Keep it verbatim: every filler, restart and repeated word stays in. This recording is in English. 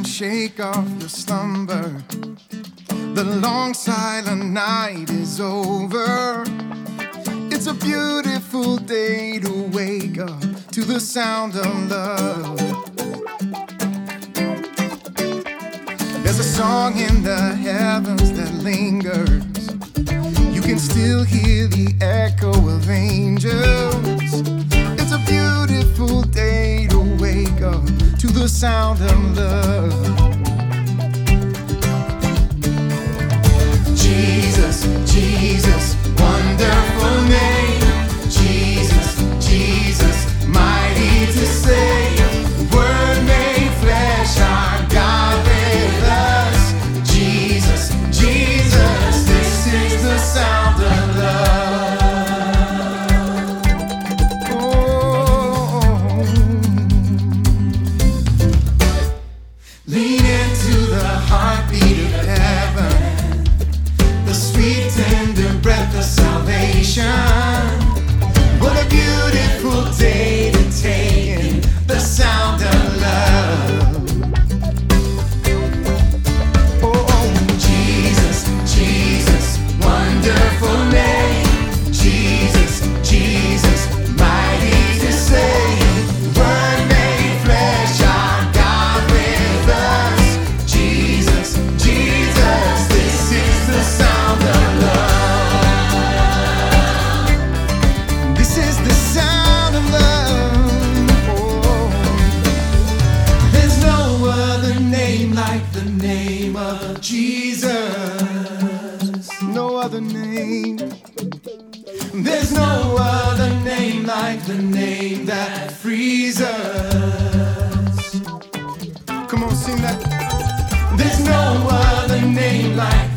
shake off your slumber. The long silent night is over. It's a beautiful day to wake up to the sound of love. There's a song in the heavens that lingers. You can still hear the echo of angels. It's a beautiful day to wake up to the sound of love. Jesus, Jesus, wonderful name. Jesus, Jesus, mighty to save. Word made flesh, our God with us. Jesus, Jesus, this is the sound of love. Oh, lean into the heartbeat of heaven, the sweet tender breath of salvation. What a beautiful day to take in the sound of love. Oh, Jesus, Jesus, wonderful name. Jesus, Jesus, mighty to save. Word made flesh, our God with us. Jesus, Jesus, this is the sound of love. This is the sound of love. Oh, there's no other name like the name of Jesus. No other name. There's no other name like the name that frees us. Come on, sing that. There's no other name like